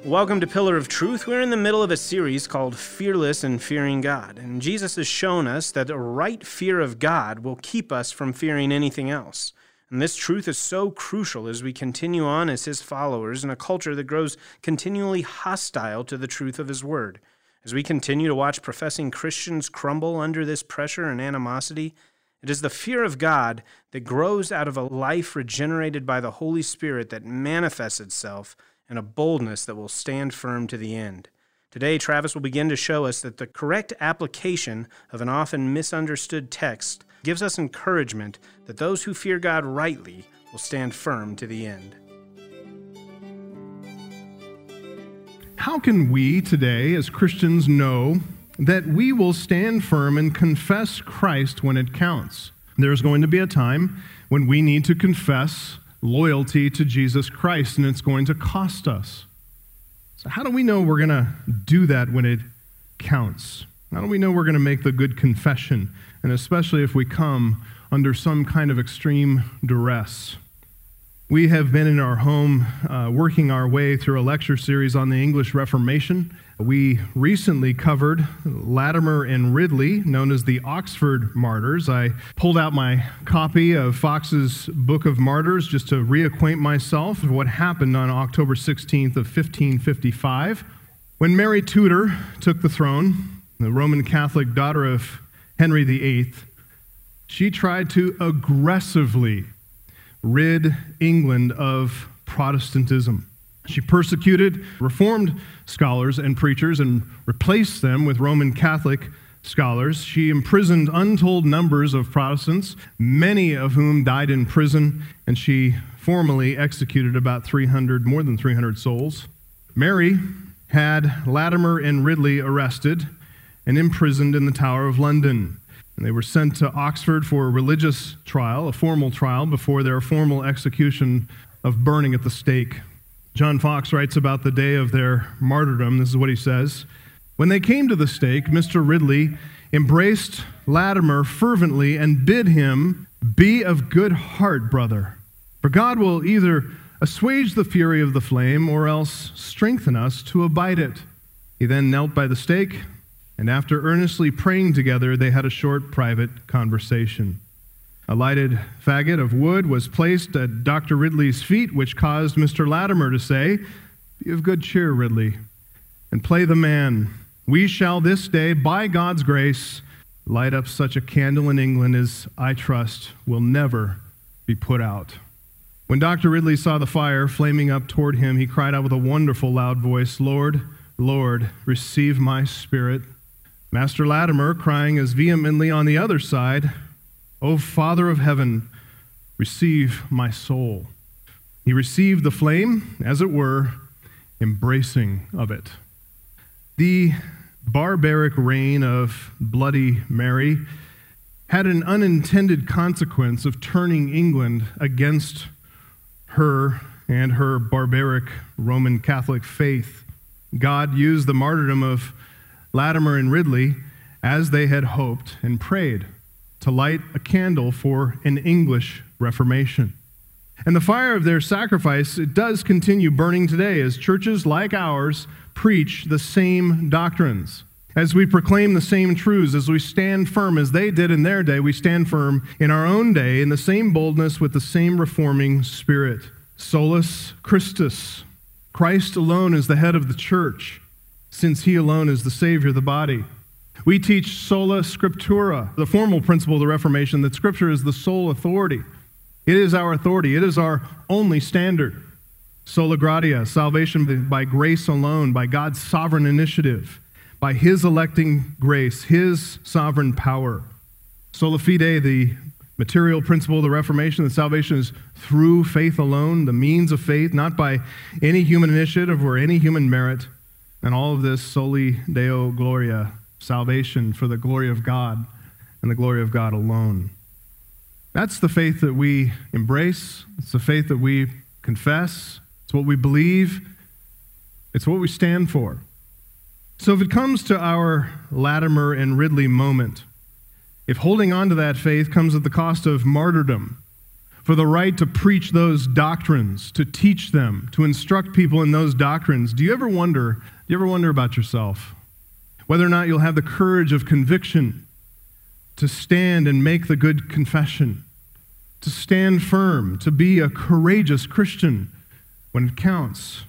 Welcome to Pillar of Truth. We're in the middle of a series called Fearless and Fearing God. And Jesus has shown us that a right fear of God will keep us from fearing anything else. And this truth is so crucial as we continue on as his followers in a culture that grows continually hostile to the truth of his word. As we continue to watch professing Christians crumble under this pressure and animosity, it is the fear of God that grows out of a life regenerated by the Holy Spirit that manifests itself in a boldness that will stand firm to the end. Today, Travis will begin to show us that the correct application of an often misunderstood text gives us encouragement that those who fear God rightly will stand firm to the end. How can we today, as Christians, know that we will stand firm and confess Christ when it counts? There's going to be a time when we need to confess loyalty to Jesus Christ, and it's going to cost us. So how do we know we're going to do that when it counts? How do we know we're going to make the good confession, and especially if we come under some kind of extreme duress? We have been in our home working our way through a lecture series on the English Reformation. We recently covered Latimer and Ridley, known as the Oxford Martyrs. I pulled out my copy of Fox's Book of Martyrs just to reacquaint myself with what happened on October 16th of 1555. When Mary Tudor took the throne, the Roman Catholic daughter of Henry VIII, she tried to aggressively rid England of Protestantism. She persecuted Reformed scholars and preachers and replaced them with Roman Catholic scholars. She imprisoned untold numbers of Protestants, many of whom died in prison, and she formally executed more than 300 souls. Mary had Latimer and Ridley arrested and imprisoned in the Tower of London. And they were sent to Oxford for a religious trial, a formal trial, before their formal execution of burning at the stake. John Fox writes about the day of their martyrdom. This is what he says. When they came to the stake, Mr. Ridley embraced Latimer fervently and bid him, "Be of good heart, brother, for God will either assuage the fury of the flame or else strengthen us to abide it." He then knelt by the stake, and after earnestly praying together, they had a short private conversation. A lighted faggot of wood was placed at Dr. Ridley's feet, which caused Mr. Latimer to say, "Be of good cheer, Ridley, and play the man. We shall this day, by God's grace, light up such a candle in England as, I trust, will never be put out." When Dr. Ridley saw the fire flaming up toward him, he cried out with a wonderful loud voice, "Lord, Lord, receive my spirit." Master Latimer, crying as vehemently on the other side, "O Father of heaven, receive my soul." He received the flame, as it were, embracing of it. The barbaric reign of Bloody Mary had an unintended consequence of turning England against her and her barbaric Roman Catholic faith. God used the martyrdom of Latimer and Ridley, as they had hoped and prayed, to light a candle for an English Reformation. And the fire of their sacrifice, it does continue burning today as churches like ours preach the same doctrines. As we proclaim the same truths, as we stand firm as they did in their day, we stand firm in our own day in the same boldness with the same reforming spirit. Solus Christus. Christ alone is the head of the church, since he alone is the Savior of the body. We teach sola scriptura, the formal principle of the Reformation, that Scripture is the sole authority. It is our authority. It is our only standard. Sola gratia, salvation by grace alone, by God's sovereign initiative, by his electing grace, his sovereign power. Sola fide, the material principle of the Reformation, that salvation is through faith alone, the means of faith, not by any human initiative or any human merit. And all of this, soli Deo gloria, salvation for the glory of God and the glory of God alone. That's the faith that we embrace. It's the faith that we confess. It's what we believe. It's what we stand for. So if it comes to our Latimer and Ridley moment, if holding on to that faith comes at the cost of martyrdom, for the right to preach those doctrines, to teach them, to instruct people in those doctrines. Do you ever wonder about yourself? Whether or not you'll have the courage of conviction to stand and make the good confession, to stand firm, to be a courageous Christian when it counts,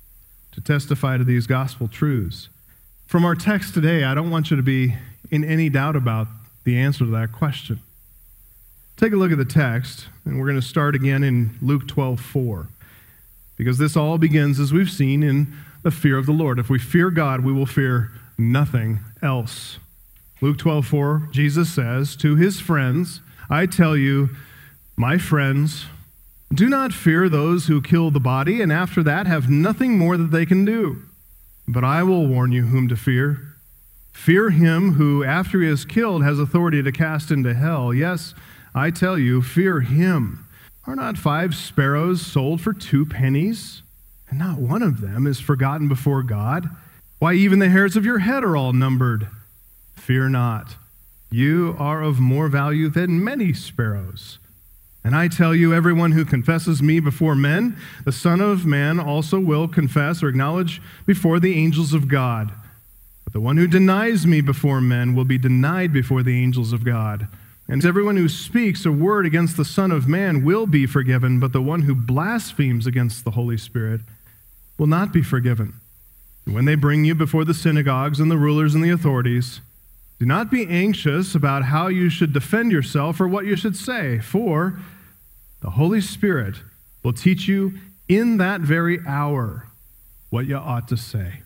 to testify to these gospel truths. From our text today, I don't want you to be in any doubt about the answer to that question. Take a look at the text, and we're going to start again in Luke 12:4, because this all begins, as we've seen, in the fear of the Lord. If we fear God, we will fear nothing else. Luke 12:4, Jesus says to his friends, I tell you, my friends, do not fear those who kill the body, and after that have nothing more that they can do. But I will warn you whom to fear. Fear him who, after he is killed, has authority to cast into hell. Yes, I tell you, fear him. Are not 5 sparrows sold for 2 pennies? And not one of them is forgotten before God. Why, even the hairs of your head are all numbered. Fear not. You are of more value than many sparrows. And I tell you, everyone who confesses me before men, the Son of Man also will confess or acknowledge before the angels of God. But the one who denies me before men will be denied before the angels of God. And everyone who speaks a word against the Son of Man will be forgiven, but the one who blasphemes against the Holy Spirit will not be forgiven. And when they bring you before the synagogues and the rulers and the authorities, do not be anxious about how you should defend yourself or what you should say, for the Holy Spirit will teach you in that very hour what you ought to say.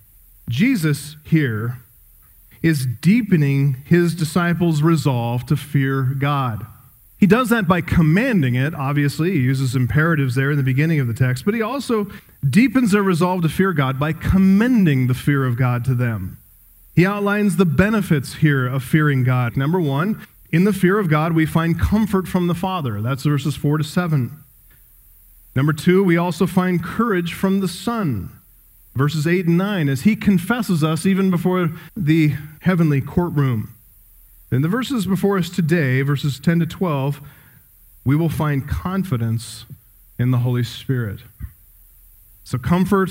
Jesus here is deepening his disciples' resolve to fear God. He does that by commanding it, obviously. He uses imperatives there in the beginning of the text, but he also deepens their resolve to fear God by commending the fear of God to them. He outlines the benefits here of fearing God. Number 1, in the fear of God, we find comfort from the Father. That's verses 4-7. Number 2, we also find courage from the Son. Verses 8 and 9, as he confesses us even before the heavenly courtroom. In the verses before us today, verses 10-12, we will find confidence in the Holy Spirit. So comfort,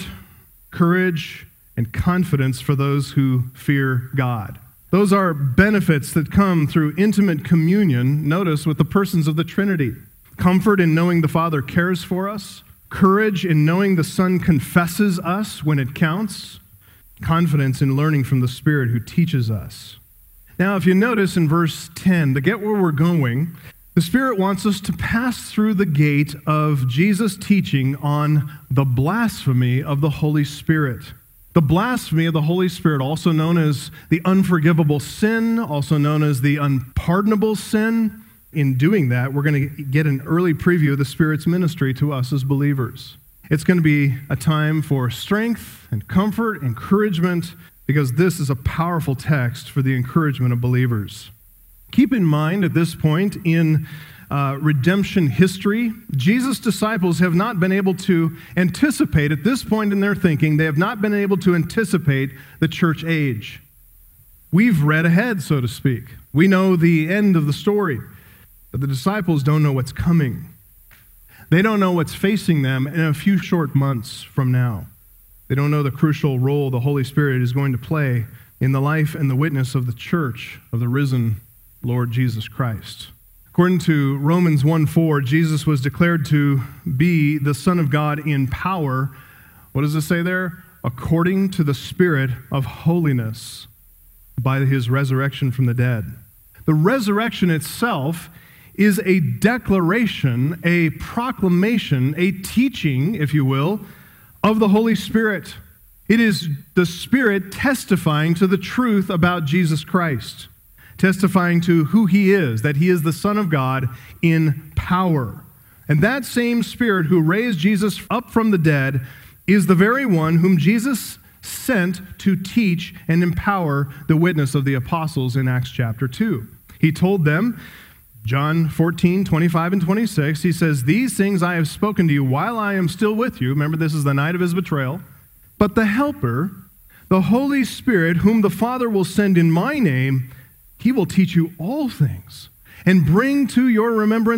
courage, and confidence for those who fear God. Those are benefits that come through intimate communion, notice, with the persons of the Trinity. Comfort in knowing the Father cares for us. Courage in knowing the Son confesses us when it counts. Confidence in learning from the Spirit who teaches us. Now, if you notice in verse 10, to get where we're going, the Spirit wants us to pass through the gate of Jesus' teaching on the blasphemy of the Holy Spirit. The blasphemy of the Holy Spirit, also known as the unforgivable sin, also known as the unpardonable sin. In doing that, we're going to get an early preview of the Spirit's ministry to us as believers. It's going to be a time for strength and comfort, encouragement, because this is a powerful text for the encouragement of believers. Keep in mind at this point in redemption history, Jesus' disciples have not been able to anticipate, at this point in their thinking, they have not been able to anticipate the church age. We've read ahead, so to speak. We know the end of the story. But the disciples don't know what's coming. They don't know what's facing them in a few short months from now. They don't know the crucial role the Holy Spirit is going to play in the life and the witness of the church of the risen Lord Jesus Christ. According to Romans 1:4, Jesus was declared to be the Son of God in power. What does it say there? According to the Spirit of holiness by his resurrection from the dead. The resurrection itself is a declaration, a proclamation, a teaching, if you will, of the Holy Spirit. It is the Spirit testifying to the truth about Jesus Christ, testifying to who he is, that he is the Son of God in power. And that same Spirit who raised Jesus up from the dead is the very one whom Jesus sent to teach and empower the witness of the apostles in Acts chapter 2. He told them, John 14:25 and 26, he says, "These things I have spoken to you while I am still with you." Remember, this is the night of his betrayal. "But the Helper, the Holy Spirit, whom the Father will send in my name, he will teach you all things and bring to your remembrance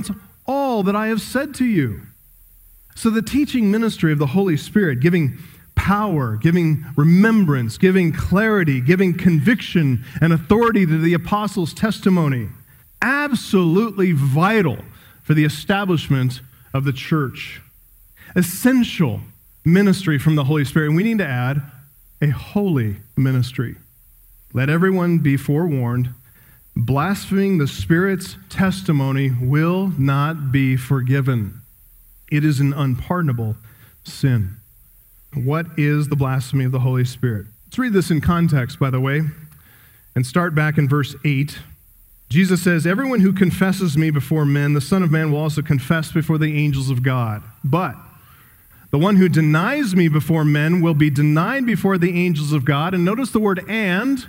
all that I have said to you. So the teaching ministry of the Holy Spirit, giving power, giving remembrance, giving clarity, giving conviction and authority to the apostles' testimony, absolutely vital for the establishment of the church. Essential ministry from the Holy Spirit. And we need to add a holy ministry. Let everyone be forewarned. Blaspheming the Spirit's testimony will not be forgiven. It is an unpardonable sin. What is the blasphemy of the Holy Spirit? Let's read this in context, by the way, and start back in verse 8. Jesus says, "Everyone who confesses me before men, the Son of Man will also confess before the angels of God. But the one who denies me before men will be denied before the angels of God." And notice the word and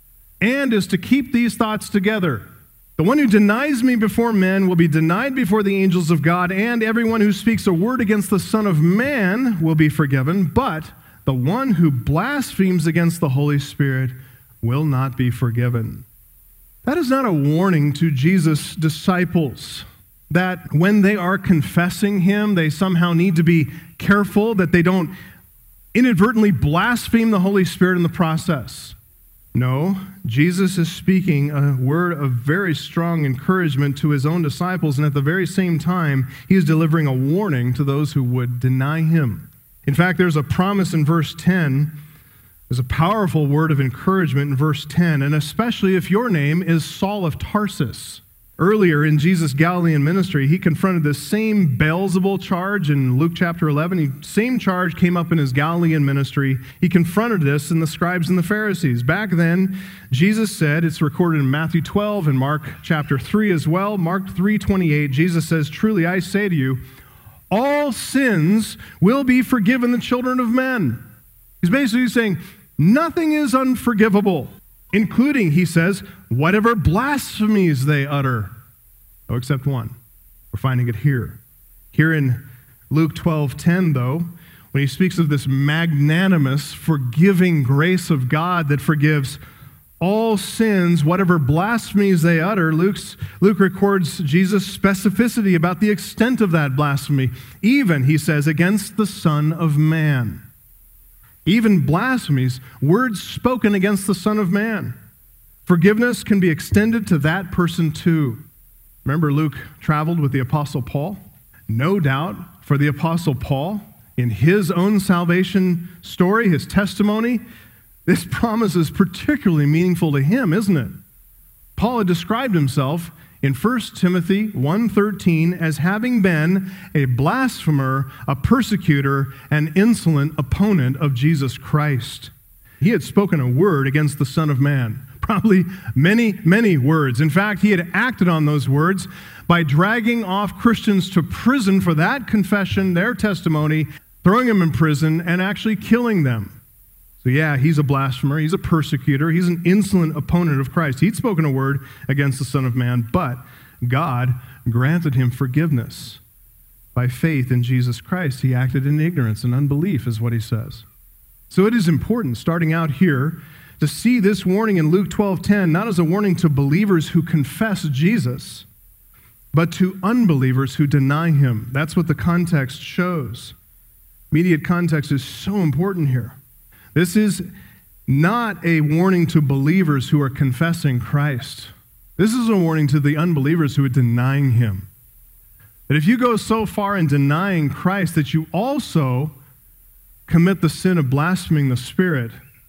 is to keep these thoughts together. The one who denies me before men will be denied before the angels of God, and everyone who speaks a word against the Son of Man will be forgiven, but the one who blasphemes against the Holy Spirit will not be forgiven. That is not a warning to Jesus' disciples that when they are confessing him, they somehow need to be careful that they don't inadvertently blaspheme the Holy Spirit in the process. No, Jesus is speaking a word of very strong encouragement to his own disciples, and at the very same time, he is delivering a warning to those who would deny him. In fact, there's a promise in verse 10. There's a powerful word of encouragement in verse 10, and especially if your name is Saul of Tarsus. Earlier in Jesus' Galilean ministry, he confronted this same Beelzebul charge in Luke chapter 11. The same charge came up in his Galilean ministry. He confronted this in the scribes and the Pharisees. Back then, Jesus said, it's recorded in Matthew 12 and Mark chapter 3 as well. Mark 3:28, Jesus says, "Truly I say to you, all sins will be forgiven the children of men." He's basically saying, nothing is unforgivable, including, he says, whatever blasphemies they utter. Oh, except one. We're finding it here. Here in Luke 12:10, though, when he speaks of this magnanimous, forgiving grace of God that forgives all sins, whatever blasphemies they utter, Luke records Jesus' specificity about the extent of that blasphemy. Even, he says, against the Son of Man. Even blasphemies, words spoken against the Son of Man. Forgiveness can be extended to that person too. Remember, Luke traveled with the Apostle Paul? No doubt for the Apostle Paul, in his own salvation story, his testimony, this promise is particularly meaningful to him, isn't it? Paul had described himself in 1 Timothy 1:13 as having been a blasphemer, a persecutor, an insolent opponent of Jesus Christ. He had spoken a word against the Son of Man, probably many, many words. In fact, he had acted on those words by dragging off Christians to prison for that confession, their testimony, throwing them in prison, and actually killing them. So yeah, he's a blasphemer, he's a persecutor, he's an insolent opponent of Christ. He'd spoken a word against the Son of Man, but God granted him forgiveness. By faith in Jesus Christ, he acted in ignorance and unbelief, is what he says. So it is important, starting out here, to see this warning in Luke 12:10, not as a warning to believers who confess Jesus, but to unbelievers who deny him. That's what the context shows. Immediate context is so important here. This is not a warning to believers who are confessing Christ. This is a warning to the unbelievers who are denying him. That if you go so far in denying Christ that you also commit the sin of blaspheming the Spirit,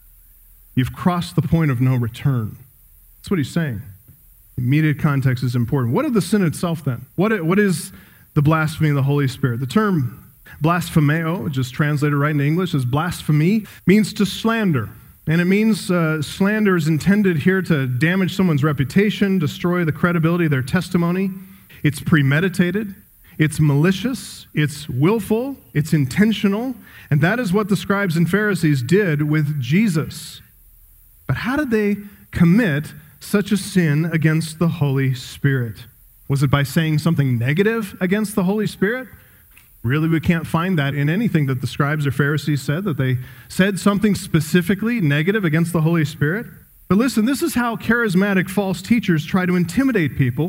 you've crossed the point of no return. That's what he's saying. Immediate context is important. What is the sin itself then? What is the blasphemy of the Holy Spirit? The term blasphemeo, just translated right in English as blasphemy, means to slander. And it means slander is intended here to damage someone's reputation, destroy the credibility of their testimony. It's premeditated, it's malicious, it's willful, it's intentional, and that is what the scribes and Pharisees did with Jesus. But how did they commit such a sin against the Holy Spirit? Was it by saying something negative against the Holy Spirit? Really, we can't find that in anything that the scribes or Pharisees said, that they said something specifically negative against the Holy Spirit. But listen, this is how charismatic false teachers try to intimidate people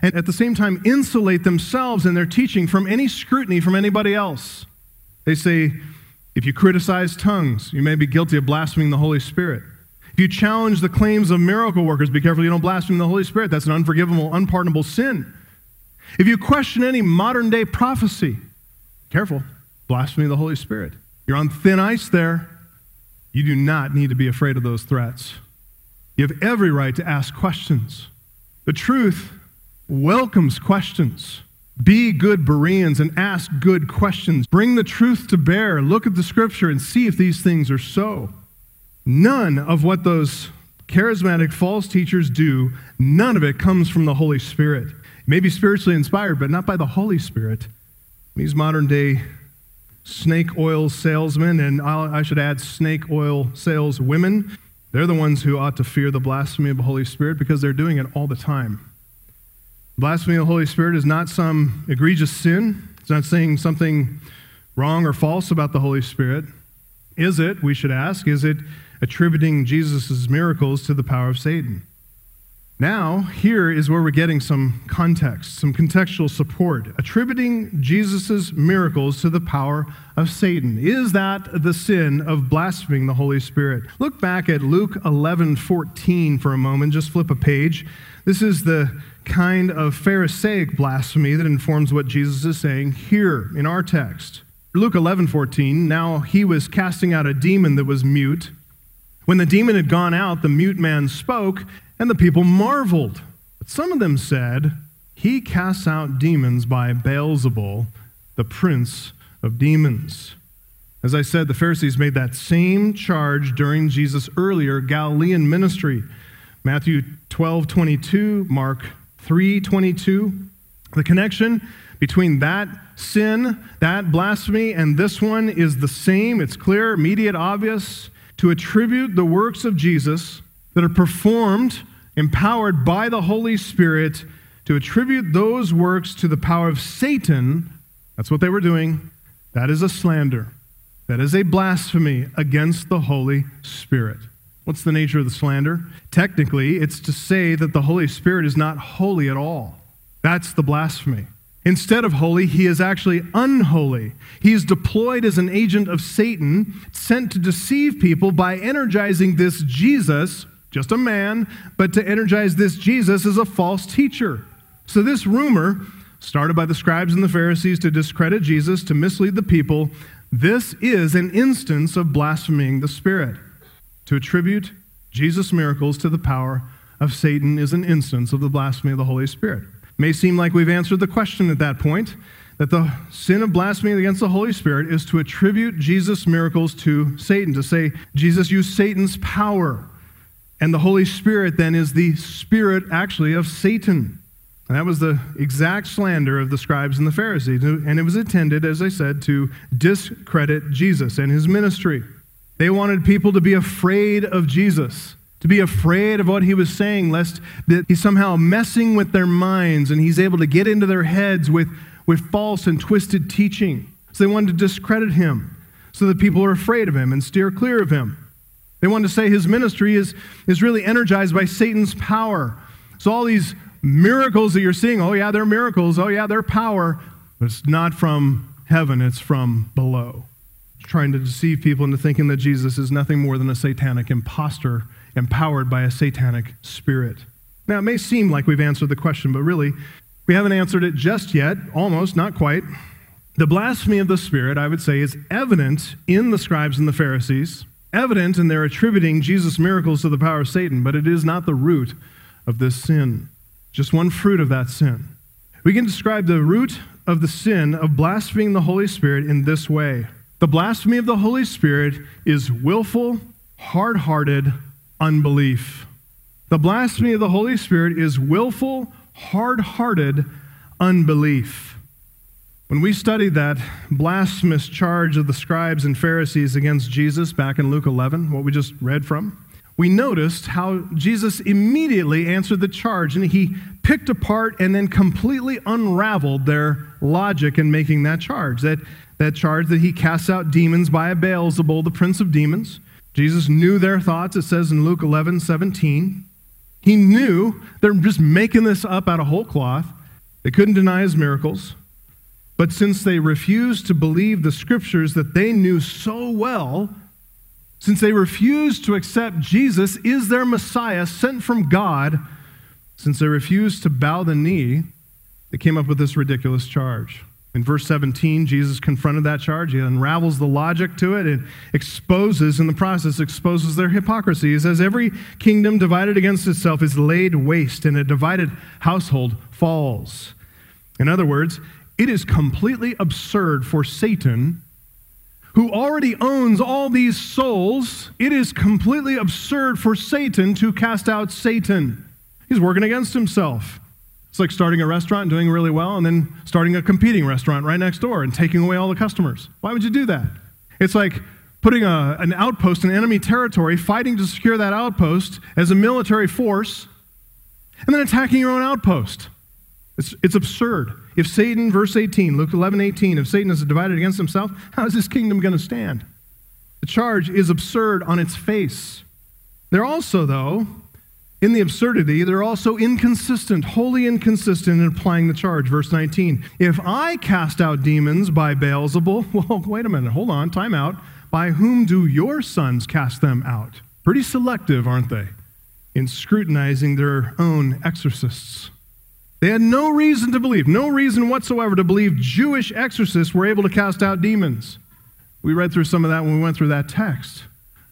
and at the same time insulate themselves and their teaching from any scrutiny from anybody else. They say, if you criticize tongues, you may be guilty of blaspheming the Holy Spirit. If you challenge the claims of miracle workers, be careful you don't blaspheme the Holy Spirit. That's an unforgivable, unpardonable sin. If you question any modern-day prophecy, careful, blasphemy the Holy Spirit. You're on thin ice there. You do not need to be afraid of those threats. You have every right to ask questions. The truth welcomes questions. Be good Bereans and ask good questions. Bring the truth to bear. Look at the Scripture and see if these things are so. None of what those charismatic false teachers do, none of it comes from the Holy Spirit. It may be spiritually inspired, but not by the Holy Spirit. These modern-day snake oil salesmen, and I should add snake oil saleswomen, they're the ones who ought to fear the blasphemy of the Holy Spirit because they're doing it all the time. Blasphemy of the Holy Spirit is not some egregious sin. It's not saying something wrong or false about the Holy Spirit. Is it, we should ask, is it attributing Jesus' miracles to the power of Satan? Now, here is where we're getting some context, some contextual support. Attributing Jesus' miracles to the power of Satan. Is that the sin of blaspheming the Holy Spirit? Look back at Luke 11:14 for a moment. Just flip a page. This is the kind of Pharisaic blasphemy that informs what Jesus is saying here in our text. Luke 11:14, now he was casting out a demon that was mute. When the demon had gone out, the mute man spoke, and the people marveled. But some of them said, he casts out demons by Beelzebul, the prince of demons. As I said, the Pharisees made that same charge during Jesus' earlier Galilean ministry. Matthew 12:22, Mark 3:22. The connection between that sin, that blasphemy, and this one is the same. It's clear, immediate, obvious. To attribute the works of Jesus that are performed, empowered by the Holy Spirit, to attribute those works to the power of Satan, that's what they were doing. That is a slander. That is a blasphemy against the Holy Spirit. What's the nature of the slander? Technically, it's to say that the Holy Spirit is not holy at all. That's the blasphemy. Instead of holy, he is actually unholy. He is deployed as an agent of Satan, sent to deceive people by energizing this Jesus, just a man, but to energize this Jesus as a false teacher. So this rumor, started by the scribes and the Pharisees to discredit Jesus, to mislead the people, this is an instance of blaspheming the Spirit. To attribute Jesus' miracles to the power of Satan is an instance of the blasphemy of the Holy Spirit. It may seem like we've answered the question at that point, that the sin of blasphemy against the Holy Spirit is to attribute Jesus' miracles to Satan, to say Jesus used Satan's power, and the Holy Spirit then is the spirit actually of Satan. And that was the exact slander of the scribes and the Pharisees, and it was intended, as I said, to discredit Jesus and his ministry. They wanted people to be afraid of Jesus, to be afraid of what he was saying, lest that he's somehow messing with their minds and he's able to get into their heads with false and twisted teaching. So they wanted to discredit him so that people are afraid of him and steer clear of him. They wanted to say his ministry is really energized by Satan's power. So all these miracles that you're seeing, oh yeah, they're miracles, oh yeah, they're power, but it's not from heaven, it's from below. Trying to deceive people into thinking that Jesus is nothing more than a satanic imposter empowered by a satanic spirit. Now, it may seem like we've answered the question, but really, we haven't answered it just yet, almost, not quite. The blasphemy of the Spirit, I would say, is evident in the scribes and the Pharisees, evident in their attributing Jesus' miracles to the power of Satan, but it is not the root of this sin. Just one fruit of that sin. We can describe the root of the sin of blaspheming the Holy Spirit in this way. The blasphemy of the Holy Spirit is willful, hard-hearted unbelief. The blasphemy of the Holy Spirit is willful, hard-hearted unbelief. When we studied that blasphemous charge of the scribes and Pharisees against Jesus back in Luke 11, what we just read from, we noticed how Jesus immediately answered the charge, and he picked apart and then completely unraveled their logic in making that charge. That charge that he casts out demons by a Beelzebul, the prince of demons. Jesus knew their thoughts, it says in Luke 11:17. He knew they're just making this up out of whole cloth. They couldn't deny his miracles. But since they refused to believe the scriptures that they knew so well, since they refused to accept Jesus is their Messiah sent from God, since they refused to bow the knee, they came up with this ridiculous charge. In verse 17, Jesus confronted that charge. He unravels the logic to it and in the process, exposes their hypocrisy. He says, every kingdom divided against itself is laid waste, and a divided household falls. In other words, it is completely absurd for Satan, who already owns all these souls, it is completely absurd for Satan to cast out Satan. He's working against himself. It's like starting a restaurant, doing really well, and then starting a competing restaurant right next door and taking away all the customers. Why would you do that? It's like putting an outpost in enemy territory, fighting to secure that outpost as a military force, and then attacking your own outpost. It's absurd. If Satan, verse 18, Luke 11:18, if Satan is divided against himself, how is his kingdom going to stand? The charge is absurd on its face. They're also, though, in the absurdity, they're also inconsistent, wholly inconsistent in applying the charge. Verse 19, if I cast out demons by Beelzebul, well, wait a minute, hold on, time out. By whom do your sons cast them out? Pretty selective, aren't they, in scrutinizing their own exorcists? They had no reason whatsoever to believe Jewish exorcists were able to cast out demons. We read through some of that when we went through that text.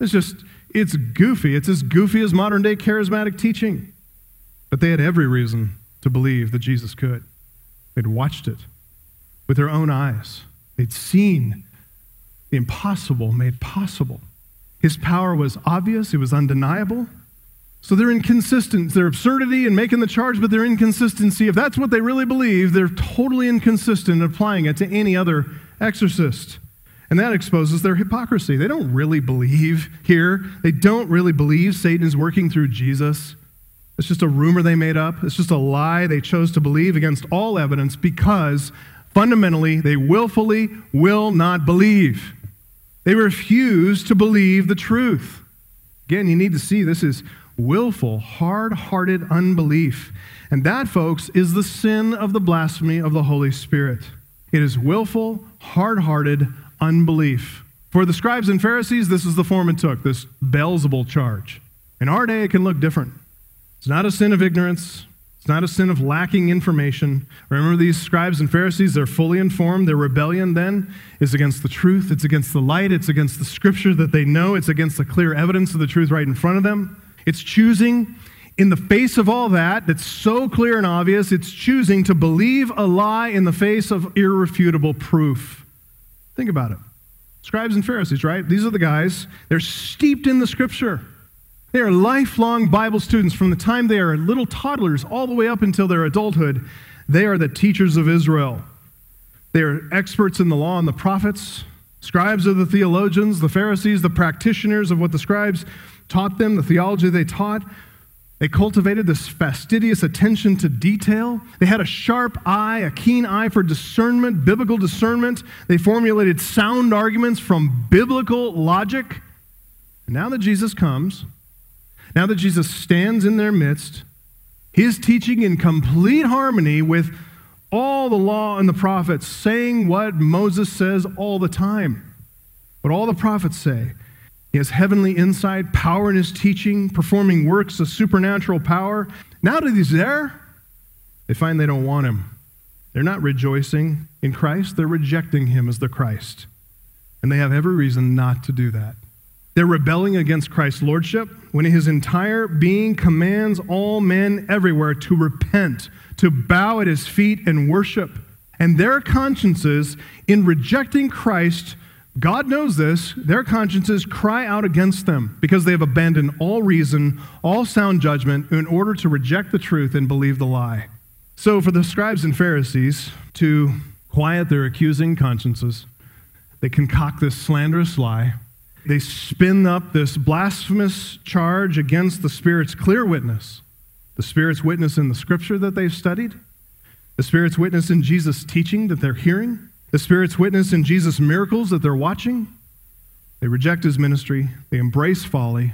It's goofy. It's as goofy as modern-day charismatic teaching. But they had every reason to believe that Jesus could. They'd watched it with their own eyes. They'd seen the impossible made possible. His power was obvious. It was undeniable. So they're inconsistent. Their absurdity in making the charge, but their inconsistency, if that's what they really believe, they're totally inconsistent in applying it to any other exorcist. And that exposes their hypocrisy. They don't really believe here. They don't really believe Satan is working through Jesus. It's just a rumor they made up. It's just a lie they chose to believe against all evidence because fundamentally they willfully will not believe. They refuse to believe the truth. Again, you need to see this is willful, hard-hearted unbelief. And that, folks, is the sin of the blasphemy of the Holy Spirit. It is willful, hard-hearted unbelief. For the scribes and Pharisees, this is the form it took, this Beelzebul charge. In our day, it can look different. It's not a sin of ignorance. It's not a sin of lacking information. Remember these scribes and Pharisees, they're fully informed. Their rebellion then is against the truth. It's against the light. It's against the scripture that they know. It's against the clear evidence of the truth right in front of them. It's choosing, in the face of all that's so clear and obvious, it's choosing to believe a lie in the face of irrefutable proof. Think about it. Scribes and Pharisees, right? These are the guys. They're steeped in the scripture. They are lifelong Bible students from the time they are little toddlers all the way up until their adulthood. They are the teachers of Israel. They are experts in the law and the prophets. Scribes are the theologians, the Pharisees, the practitioners of what the scribes taught them, the theology they taught. They cultivated this fastidious attention to detail. They had a sharp eye, a keen eye for discernment, biblical discernment. They formulated sound arguments from biblical logic. And now that Jesus comes, now that Jesus stands in their midst, his teaching in complete harmony with all the law and the prophets, saying what Moses says all the time, what all the prophets say. He has heavenly insight, power in his teaching, performing works of supernatural power. Now that he's there, they find they don't want him. They're not rejoicing in Christ. They're rejecting him as the Christ. And they have every reason not to do that. They're rebelling against Christ's lordship when his entire being commands all men everywhere to repent, to bow at his feet and worship. And their consciences, in rejecting Christ, God knows this, their consciences cry out against them because they have abandoned all reason, all sound judgment in order to reject the truth and believe the lie. So for the scribes and Pharisees to quiet their accusing consciences, they concoct this slanderous lie. They spin up this blasphemous charge against the Spirit's clear witness, the Spirit's witness in the scripture that they've studied, the Spirit's witness in Jesus' teaching that they're hearing, the Spirit's witness in Jesus' miracles that they're watching. They reject his ministry. They embrace folly.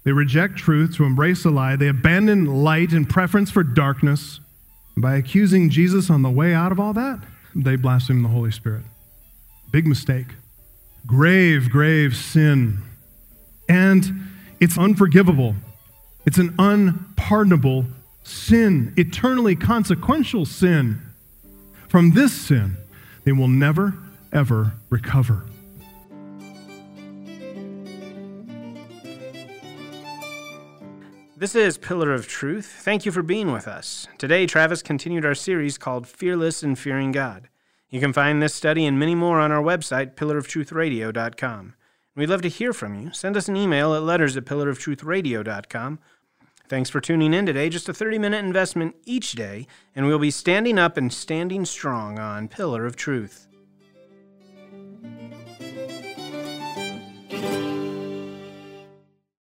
They reject truth to embrace a lie. They abandon light in preference for darkness. And by accusing Jesus on the way out of all that, they blaspheme the Holy Spirit. Big mistake. Grave, grave sin. And it's unforgivable. It's an unpardonable sin, eternally consequential sin. From this sin, they will never, ever recover. This is Pillar of Truth. Thank you for being with us. Today, Travis continued our series called Fearless and Fearing God. You can find this study and many more on our website, pillaroftruthradio.com. We'd love to hear from you. Send us an email at letters@pillaroftruthradio.com. Thanks for tuning in today. Just a 30-minute investment each day, and we'll be standing up and standing strong on Pillar of Truth.